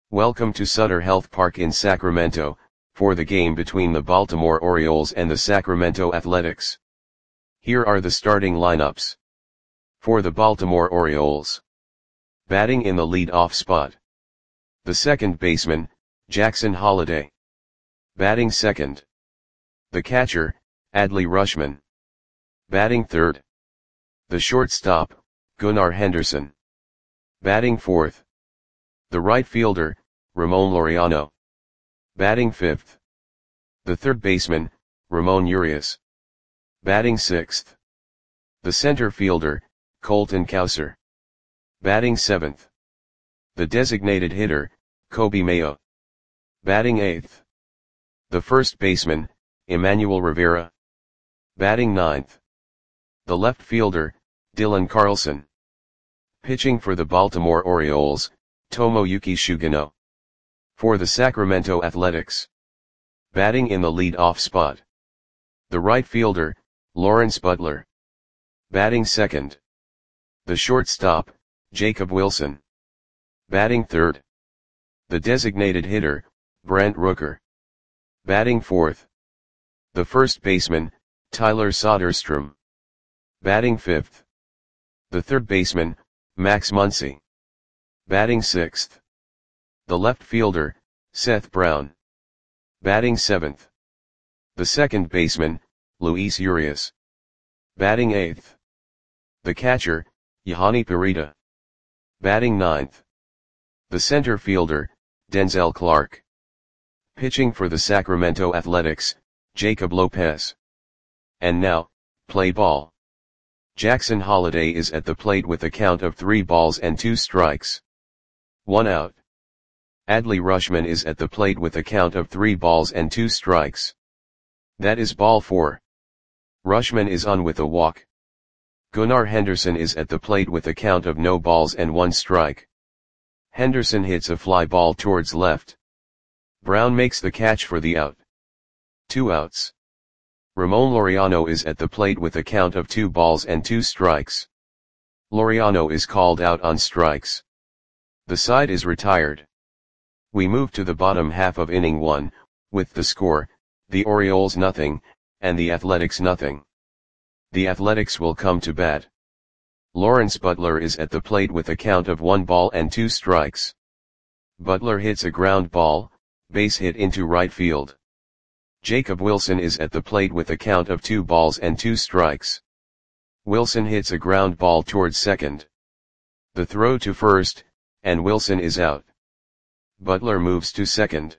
Welcome to Sutter Health Park in Sacramento, for the game between the Baltimore Orioles and the Sacramento Athletics. Here are the starting lineups. For the Baltimore Orioles. Batting in the lead-off spot. The second baseman, Jackson Holliday. Batting second. The catcher, Adley Rutschman. Batting third. The shortstop, Gunnar Henderson. Batting fourth. The right fielder, Ramon Laureano. Batting fifth. The third baseman, Ramon Urias. Batting sixth. The center fielder, Colton Cowser. Batting seventh. The designated hitter, Coby Mayo. Batting eighth. The first baseman, Emmanuel Rivera. Batting ninth. The left fielder, Dylan Carlson. Pitching for the Baltimore Orioles, Tomoyuki Sugino. For the Sacramento Athletics. Batting in the lead-off spot. The right fielder, Lawrence Butler. Batting second. The shortstop, Jacob Wilson. Batting third. The designated hitter, Brent Rooker. Batting fourth. The first baseman, Tyler Soderstrom. Batting fifth. The third baseman, Max Muncy. Batting sixth. The left fielder, Seth Brown. Batting seventh. The second baseman, Luis Urias. Batting eighth. The catcher, Yohani Perita. Batting ninth. The center fielder, Denzel Clark. Pitching for the Sacramento Athletics, Jacob Lopez. And now, play ball. Jackson Holliday is at the plate with a count of 3 balls and 2 strikes. 1 out. Adley Rutschman is at the plate with a count of 3 balls and 2 strikes. That is ball 4. Rutschman is on with a walk. Gunnar Henderson is at the plate with a count of no balls and 1 strike. Henderson hits a fly ball towards left. Brown makes the catch for the out. 2 outs. Ramon Laureano is at the plate with a count of 2 balls and 2 strikes. Laureano is called out on strikes. The side is retired. We move to the bottom half of inning 1, with the score, the Orioles nothing, and the Athletics nothing. The Athletics will come to bat. Lawrence Butler is at the plate with a count of 1 ball and 2 strikes. Butler hits a ground ball, base hit into right field. Jacob Wilson is at the plate with a count of 2 balls and 2 strikes. Wilson hits a ground ball towards second. The throw to first, and Wilson is out. Butler moves to second.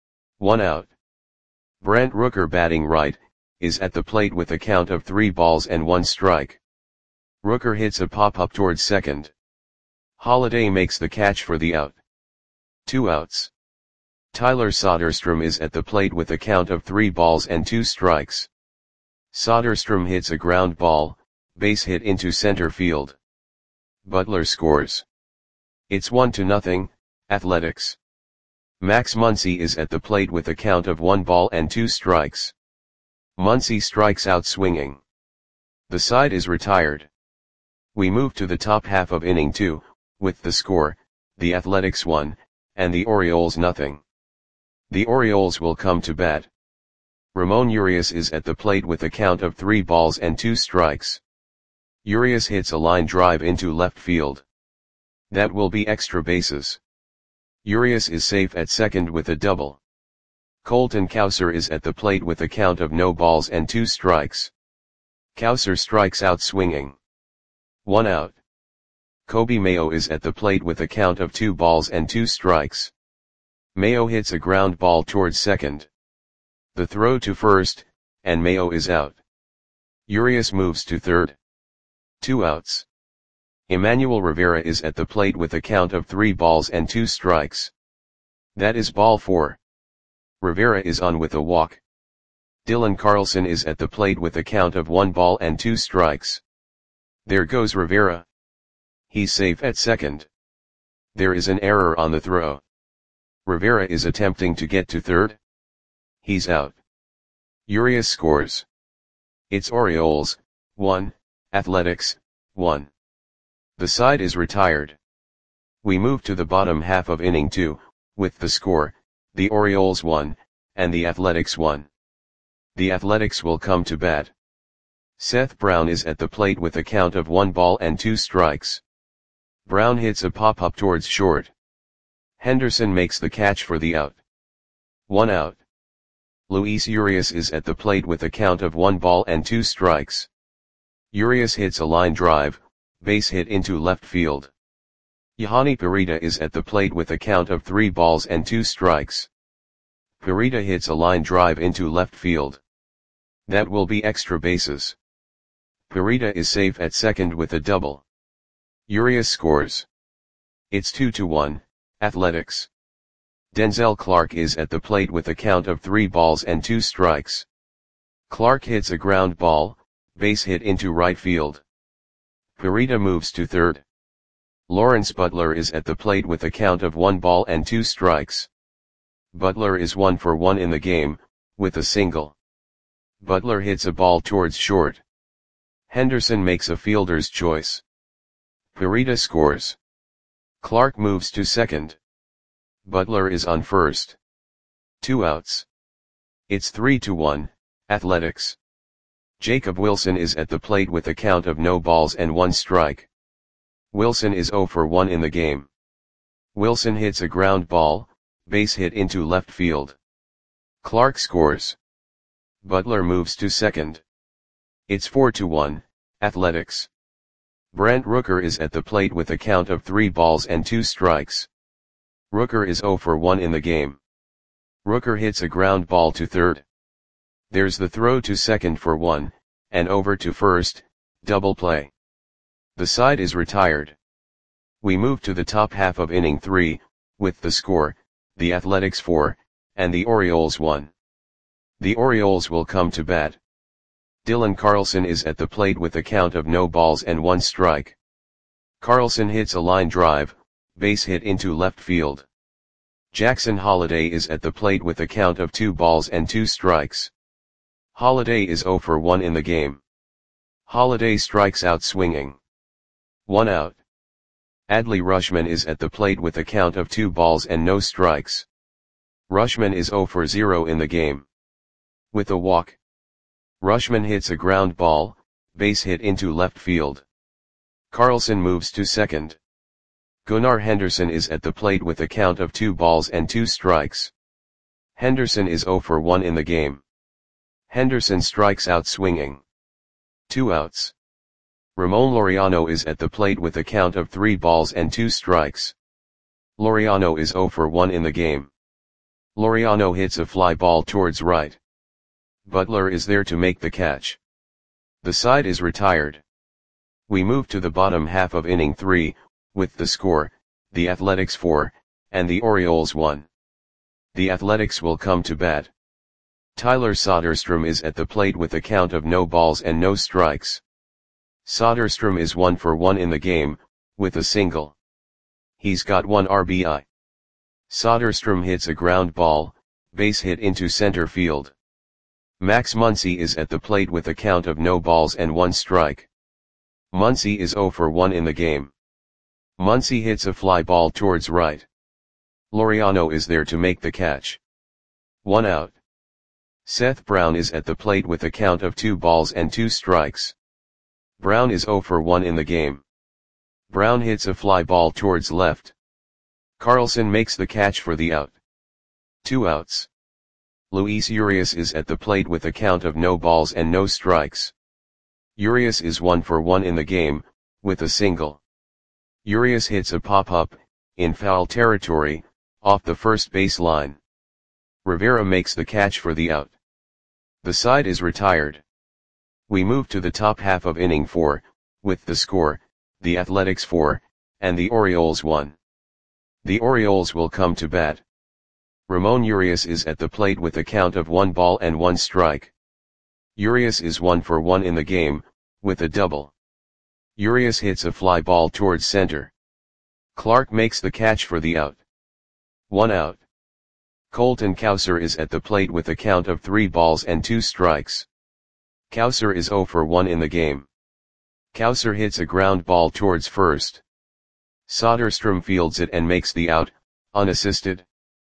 1 out. Brent Rooker batting right, is at the plate with a count of 3 balls and 1 strike. Rooker hits a pop-up towards second. Holliday makes the catch for the out. 2 outs. Tyler Soderstrom is at the plate with a count of 3 balls and 2 strikes. Soderstrom hits a ground ball, base hit into center field. Butler scores. It's 1-0, Athletics. Max Muncy is at the plate with a count of 1 ball and 2 strikes. Muncy strikes out swinging. The side is retired. We move to the top half of inning 2, with the score, the Athletics 1, and the Orioles nothing. The Orioles will come to bat. Ramon Urias is at the plate with a count of 3 balls and 2 strikes. Urias hits a line drive into left field. That will be extra bases. Urias is safe at second with a double. Colton Cowser is at the plate with a count of no balls and 2 strikes. Cowser strikes out swinging. 1 out. Coby Mayo is at the plate with a count of 2 balls and 2 strikes. Mayo hits a ground ball towards second. The throw to first, and Mayo is out. Urias moves to third. 2 outs. Emmanuel Rivera is at the plate with a count of 3 balls and 2 strikes. That is ball 4. Rivera is on with a walk. Dylan Carlson is at the plate with a count of 1 ball and 2 strikes. There goes Rivera. He's safe at second. There is an error on the throw. Rivera is attempting to get to third. He's out. Urias scores. It's Orioles, 1, Athletics, 1. The side is retired. We move to the bottom half of inning 2, with the score, the Orioles 1, and the Athletics 1. The Athletics will come to bat. Seth Brown is at the plate with a count of 1 ball and 2 strikes. Brown hits a pop-up towards short. Henderson makes the catch for the out. 1 out. Luis Urias is at the plate with a count of 1 ball and 2 strikes. Urias hits a line drive, base hit into left field. Yohani Perita is at the plate with a count of 3 balls and 2 strikes. Perita hits a line drive into left field. That will be extra bases. Perita is safe at second with a double. Urias scores. It's 2-1, Athletics. Denzel Clark is at the plate with a count of 3 balls and 2 strikes. Clark hits a ground ball, base hit into right field. Perita moves to third. Lawrence Butler is at the plate with a count of 1 ball and 2 strikes. Butler is 1 for 1 in the game, with a single. Butler hits a ball towards short. Henderson makes a fielder's choice. Perita scores. Clark moves to second. Butler is on first. 2 outs. It's 3-1, Athletics. Jacob Wilson is at the plate with a count of no balls and 1 strike. Wilson is 0 for 1 in the game. Wilson hits a ground ball, base hit into left field. Clark scores. Butler moves to second. It's 4-1, Athletics. Brent Rooker is at the plate with a count of 3 balls and 2 strikes. Rooker is 0 for 1 in the game. Rooker hits a ground ball to third. There's the throw to second for 1, and over to first, double play. The side is retired. We move to the top half of inning 3, with the score, the Athletics 4, and the Orioles 1. The Orioles will come to bat. Dylan Carlson is at the plate with a count of no balls and 1 strike. Carlson hits a line drive, base hit into left field. Jackson Holliday is at the plate with a count of 2 balls and 2 strikes. Holliday is 0 for 1 in the game. Holliday strikes out swinging. 1 out. Adley Rutschman is at the plate with a count of 2 balls and no strikes. Rutschman is 0 for 0 in the game. With a walk. Rutschman hits a ground ball, base hit into left field. Carlson moves to second. Gunnar Henderson is at the plate with a count of 2 balls and 2 strikes. Henderson is 0 for 1 in the game. Henderson strikes out swinging. 2 outs. Ramon Laureano is at the plate with a count of 3 balls and 2 strikes. Laureano is 0 for 1 in the game. Laureano hits a fly ball towards right. Butler is there to make the catch. The side is retired. We move to the bottom half of inning 3, with the score, the Athletics 4, and the Orioles 1. The Athletics will come to bat. Tyler Soderstrom is at the plate with a count of no balls and no strikes. Soderstrom is 1 for 1 in the game, with a single. He's got 1 RBI. Soderstrom hits a ground ball, base hit into center field. Max Muncy is at the plate with a count of no balls and 1 strike. Muncy is 0 for 1 in the game. Muncy hits a fly ball towards right. Laureano is there to make the catch. 1 out. Seth Brown is at the plate with a count of 2 balls and 2 strikes. Brown is 0 for 1 in the game. Brown hits a fly ball towards left. Carlson makes the catch for the out. 2 outs. Luis Urias is at the plate with a count of no balls and no strikes. Urias is 1 for 1 in the game, with a single. Urias hits a pop-up, in foul territory, off the first base line. Rivera makes the catch for the out. The side is retired. We move to the top half of inning 4, with the score, the Athletics 4, and the Orioles 1. The Orioles will come to bat. Ramon Urias is at the plate with a count of 1 ball and 1 strike. Urias is 1 for 1 in the game, with a double. Urias hits a fly ball towards center. Clark makes the catch for the out. 1 out. Colton Cowser is at the plate with a count of 3 balls and 2 strikes. Cowser is 0 for 1 in the game. Cowser hits a ground ball towards first. Soderstrom fields it and makes the out, unassisted.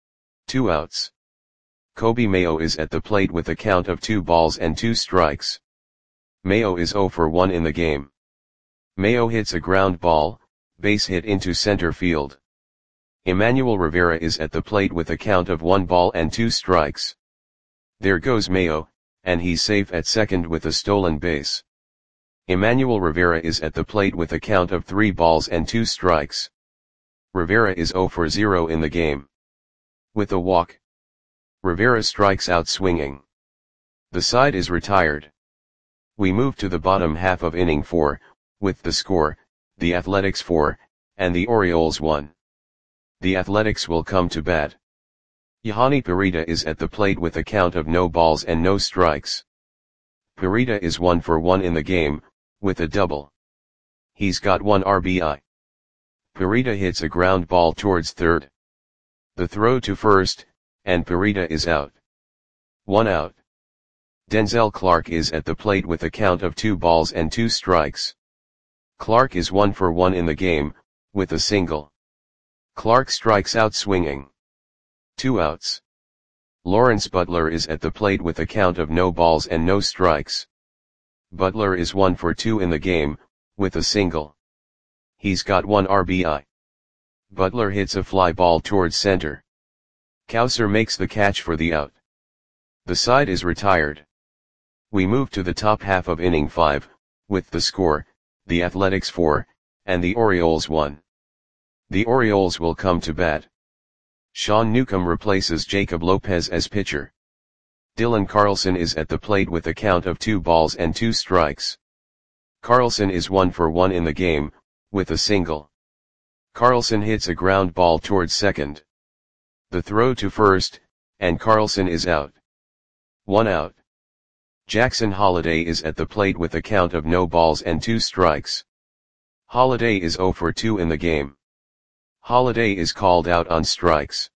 2 outs. Kobe Mayo is at the plate with a count of 2 balls and 2 strikes. Mayo is 0 for 1 in the game. Mayo hits a ground ball, base hit into center field. Emmanuel Rivera is at the plate with a count of 1 ball and 2 strikes. There goes Mayo, and he's safe at second with a stolen base. Emmanuel Rivera is at the plate with a count of 3 balls and 2 strikes. Rivera is 0 for 0 in the game. With a walk, Rivera strikes out swinging. The side is retired. We move to the bottom half of inning 4, with the score, the Athletics 4, and the Orioles 1. The Athletics will come to bat. Yohani Perita is at the plate with a count of no balls and no strikes. Perita is 1 for 1 in the game, with a double. He's got 1 RBI. Perita hits a ground ball towards third. The throw to first, and Perita is out. 1 out. Denzel Clark is at the plate with a count of 2 balls and 2 strikes. Clark is 1 for 1 in the game, with a single. Clark strikes out swinging. 2 outs. Lawrence Butler is at the plate with a count of no balls and no strikes. Butler is 1 for 2 in the game, with a single. He's got 1 RBI. Butler hits a fly ball towards center. Cowser makes the catch for the out. The side is retired. We move to the top half of inning 5, with the score, the Athletics 4, and the Orioles 1. The Orioles will come to bat. Sean Newcomb replaces Jacob Lopez as pitcher. Dylan Carlson is at the plate with a count of 2 balls and 2 strikes. Carlson is 1 for 1 in the game, with a single. Carlson hits a ground ball towards second. The throw to first, and Carlson is out. 1 out. Jackson Holliday is at the plate with a count of no balls and 2 strikes. Holliday is 0 for 2 in the game. Holliday is called out on strikes.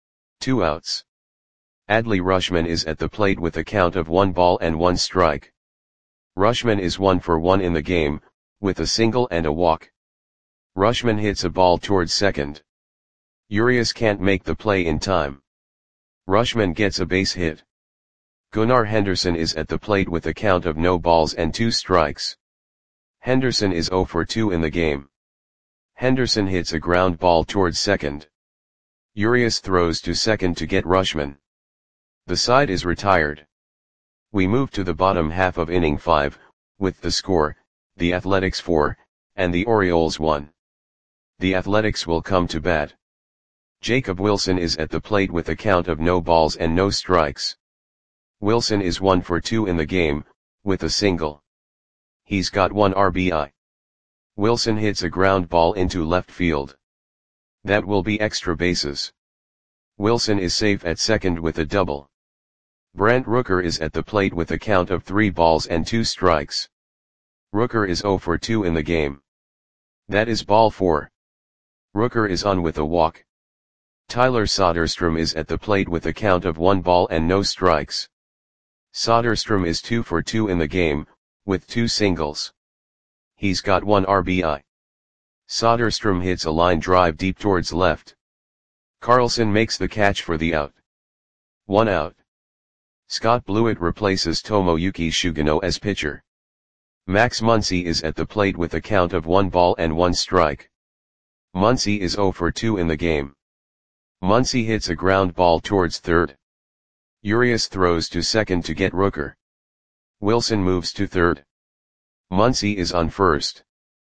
2 outs. Adley Rutschman is at the plate with a count of 1 ball and 1 strike. Rutschman is 1 for 1 in the game, with a single and a walk. Rutschman hits a ball towards second. Urias can't make the play in time. Rutschman gets a base hit. Gunnar Henderson is at the plate with a count of no balls and 2 strikes. Henderson is 0 for 2 in the game. Henderson hits a ground ball towards second. Urias throws to second to get Rutschman. The side is retired. We move to the bottom half of inning 5, with the score, the Athletics 4, and the Orioles 1. The Athletics will come to bat. Jacob Wilson is at the plate with a count of no balls and no strikes. Wilson is 1 for 2 in the game, with a single. He's got 1 RBI. Wilson hits a ground ball into left field. That will be extra bases. Wilson is safe at second with a double. Brent Rooker is at the plate with a count of 3 balls and 2 strikes. Rooker is 0 for 2 in the game. That is ball 4. Rooker is on with a walk. Tyler Soderstrom is at the plate with a count of 1 ball and no strikes. Soderstrom is 2 for 2 in the game, with 2 singles. He's got 1 RBI. Soderstrom hits a line drive deep towards left. Carlson makes the catch for the out. 1 out. Scott Blewett replaces Tomoyuki Shugano as pitcher. Max Muncy is at the plate with a count of 1 ball and 1 strike. Muncy is 0 for 2 in the game. Muncy hits a ground ball towards third. Urias throws to second to get Rooker. Wilson moves to third. Muncy is on first.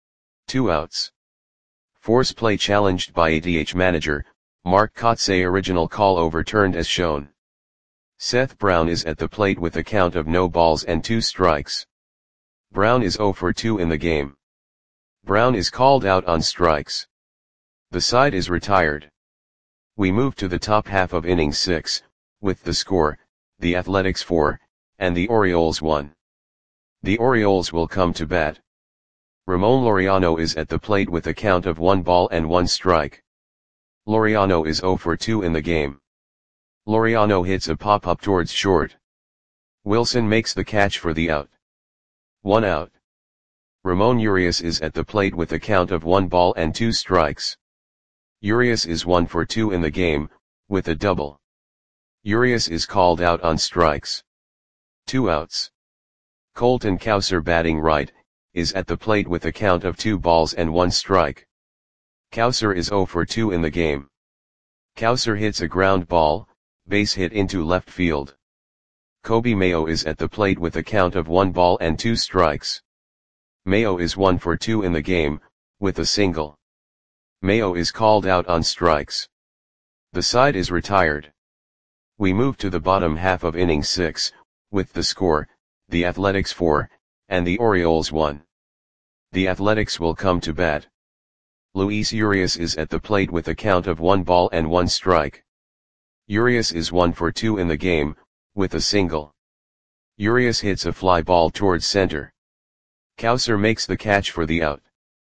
2 outs. Force play challenged by ADH manager, Mark Kotsay. Original call overturned as shown. Seth Brown is at the plate with a count of no balls and 2 strikes. Brown is 0 for 2 in the game. Brown is called out on strikes. The side is retired. We move to the top half of inning 6, with the score, the Athletics 4, and the Orioles 1. The Orioles will come to bat. Ramon Laureano is at the plate with a count of 1 ball and 1 strike. Laureano is 0 for 2 in the game. Laureano hits a pop-up towards short. Wilson makes the catch for the out. 1 out. Ramon Urias is at the plate with a count of 1 ball and 2 strikes. Urias is 1 for 2 in the game, with a double. Urias is called out on strikes. 2 outs. Colton Cowser, batting right, is at the plate with a count of 2 balls and 1 strike. Cowser is 0 for 2 in the game. Cowser hits a ground ball, base hit into left field. Kobe Mayo is at the plate with a count of 1 ball and 2 strikes. Mayo is 1 for 2 in the game, with a single. Mayo is called out on strikes. The side is retired. We move to the bottom half of inning 6, with the score, the Athletics 4, and the Orioles 1. The Athletics will come to bat. Luis Urias is at the plate with a count of 1 ball and 1 strike. Urias is 1 for 2 in the game, with a single. Urias hits a fly ball towards center. Cowser makes the catch for the out.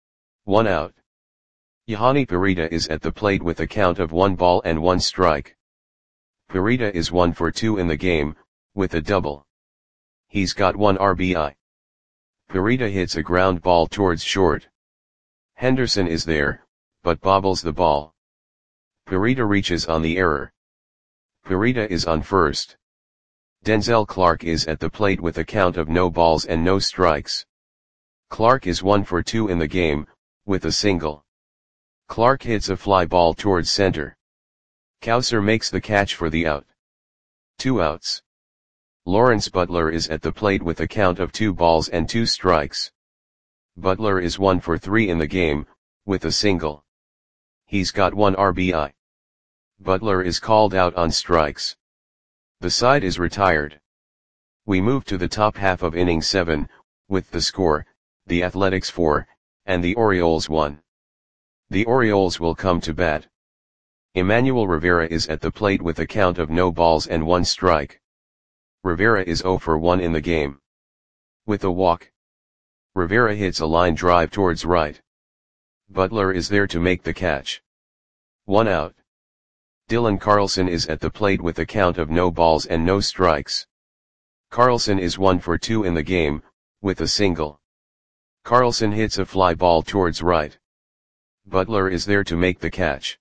1 out. Yohani Perita is at the plate with a count of 1 ball and 1 strike. Perita is 1 for 2 in the game, with a double. He's got 1 RBI. Perita hits a ground ball towards short. Henderson is there, but bobbles the ball. Perita reaches on the error. Perita is on first. Denzel Clark is at the plate with a count of no balls and no strikes. Clark is 1 for 2 in the game, with a single. Clark hits a fly ball towards center. Cowser makes the catch for the out. 2 outs. Lawrence Butler is at the plate with a count of 2 balls and 2 strikes. Butler is 1 for 3 in the game, with a single. He's got 1 RBI. Butler is called out on strikes. The side is retired. We move to the top half of inning 7, with the score, the Athletics 4, and the Orioles 1. The Orioles will come to bat. Emmanuel Rivera is at the plate with a count of no balls and 1 strike. Rivera is 0 for 1 in the game. With a walk. Rivera hits a line drive towards right. Butler is there to make the catch. 1 out. Dylan Carlson is at the plate with a count of no balls and no strikes. Carlson is 1 for 2 in the game, with a single. Carlson hits a fly ball towards right. Butler is there to make the catch.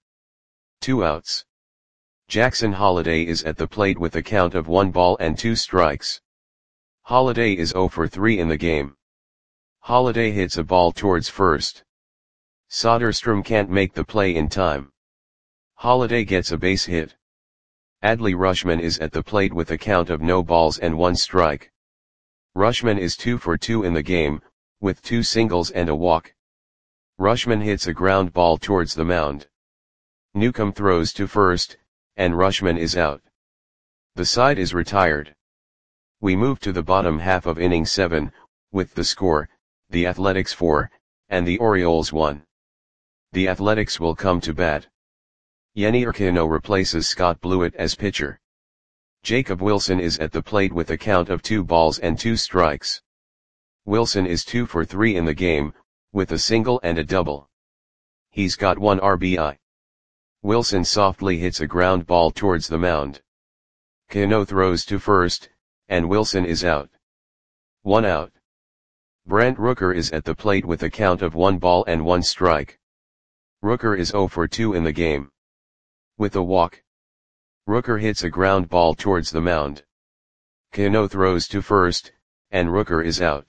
2 outs. Jackson Holliday is at the plate with a count of 1 ball and 2 strikes. Holliday is 0 for 3 in the game. Holliday hits a ball towards first. Soderstrom can't make the play in time. Holliday gets a base hit. Adley Rutschman is at the plate with a count of no balls and 1 strike. Rutschman is 2 for 2 in the game, with 2 singles and a walk. Rutschman hits a ground ball towards the mound. Newcomb throws to first, and Rutschman is out. The side is retired. We move to the bottom half of inning 7, with the score, the Athletics 4, and the Orioles 1. The Athletics will come to bat. Yenier Cano replaces Scott Blewett as pitcher. Jacob Wilson is at the plate with a count of 2 balls and 2 strikes. Wilson is 2 for 3 in the game, with a single and a double. He's got 1 RBI. Wilson softly hits a ground ball towards the mound. Cano throws to first, and Wilson is out. 1 out. Brent Rooker is at the plate with a count of 1 ball and 1 strike. Rooker is 0 for 2 in the game. With a walk. Rooker hits a ground ball towards the mound. Cano throws to first, and Rooker is out.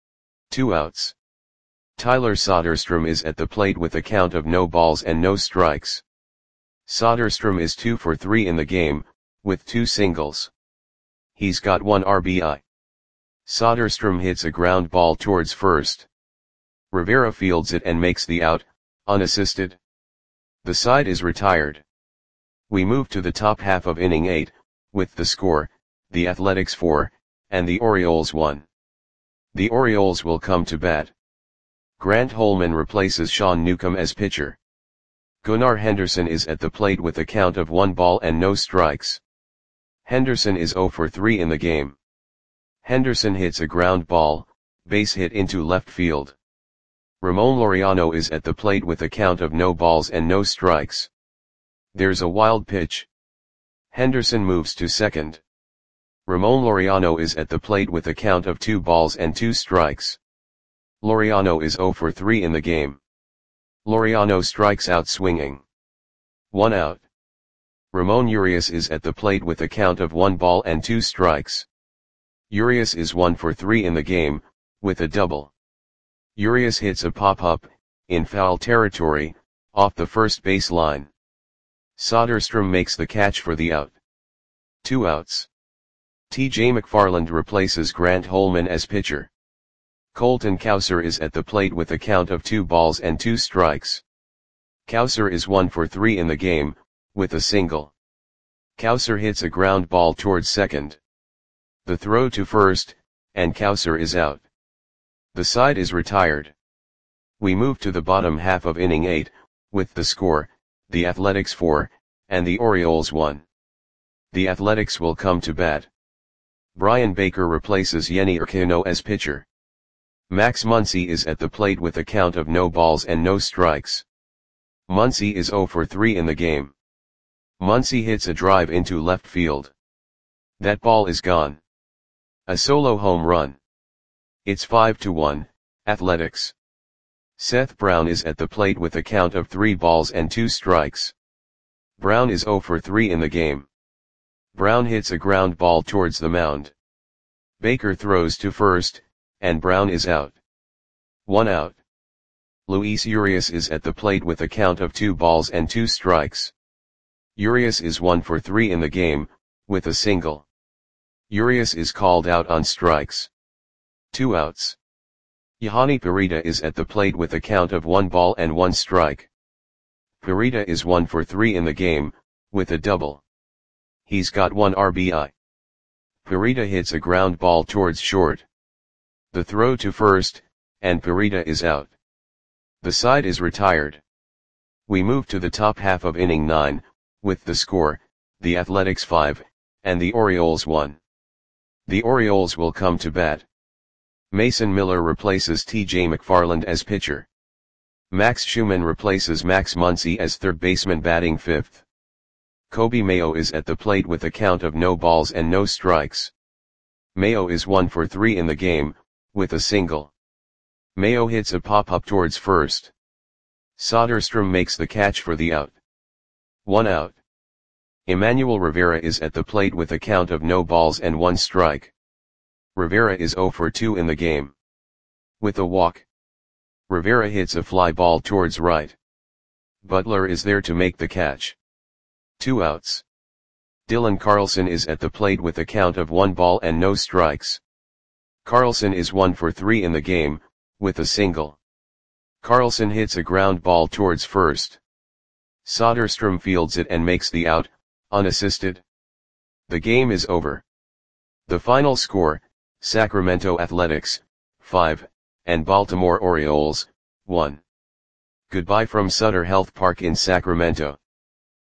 2 outs. Tyler Soderstrom is at the plate with a count of no balls and no strikes. Soderstrom is 2 for 3 in the game, with 2 singles. He's got 1 RBI. Soderstrom hits a ground ball towards first. Rivera fields it and makes the out, unassisted. The side is retired. We move to the top half of inning 8, with the score, the Athletics 4, and the Orioles 1. The Orioles will come to bat. Grant Holman replaces Sean Newcomb as pitcher. Gunnar Henderson is at the plate with a count of 1 ball and no strikes. Henderson is 0 for 3 in the game. Henderson hits a ground ball, base hit into left field. Ramon Laureano is at the plate with a count of no balls and no strikes. There's a wild pitch. Henderson moves to second. Ramon Laureano is at the plate with a count of 2 balls and 2 strikes. Laureano is 0 for 3 in the game. Laureano strikes out swinging. 1 out. Ramon Urias is at the plate with a count of 1 ball and 2 strikes. Urias is 1 for 3 in the game, with a double. Urias hits a pop-up, in foul territory, off the first base line. Soderstrom makes the catch for the out. 2 outs. T.J. McFarland replaces Grant Holman as pitcher. Colton Cowser is at the plate with a count of 2 balls and 2 strikes. Cowser is 1 for 3 in the game, with a single. Cowser hits a ground ball towards second. The throw to first, and Cowser is out. The side is retired. We move to the bottom half of inning 8, with the score, the Athletics 4, and the Orioles 1. The Athletics will come to bat. Brian Baker replaces Yenny Urquiano as pitcher. Max Muncy is at the plate with a count of no balls and no strikes. Muncy is 0 for 3 in the game. Muncy hits a drive into left field. That ball is gone. A solo home run. It's 5-1, Athletics. Seth Brown is at the plate with a count of 3 balls and 2 strikes. Brown is 0 for 3 in the game. Brown hits a ground ball towards the mound. Baker throws to first, and Brown is out. 1 out. Luis Urias is at the plate with a count of 2 balls and 2 strikes. Urias is 1 for 3 in the game, with a single. Urias is called out on strikes. 2 outs. Yohani Perita is at the plate with a count of 1 ball and 1 strike. Perita is 1 for 3 in the game, with a double. He's got 1 RBI. Perita hits a ground ball towards short. The throw to first, and Perita is out. The side is retired. We move to the top half of inning 9, with the score, the Athletics 5, and the Orioles 1. The Orioles will come to bat. Mason Miller replaces T.J. McFarland as pitcher. Max Schumann replaces Max Muncy as third baseman batting 5th. Kobe Mayo is at the plate with a count of no balls and no strikes. Mayo is 1 for 3 in the game, with a single. Mayo hits a pop-up towards first. Soderstrom makes the catch for the out. 1 out. Emmanuel Rivera is at the plate with a count of no balls and 1 strike. Rivera is 0 for 2 in the game. With a walk. Rivera hits a fly ball towards right. Butler is there to make the catch. 2 outs. Dylan Carlson is at the plate with a count of 1 ball and no strikes. Carlson is 1 for 3 in the game, with a single. Carlson hits a ground ball towards first. Soderstrom fields it and makes the out, unassisted. The game is over. The final score, Sacramento Athletics, 5, and Baltimore Orioles, 1. Goodbye from Sutter Health Park in Sacramento.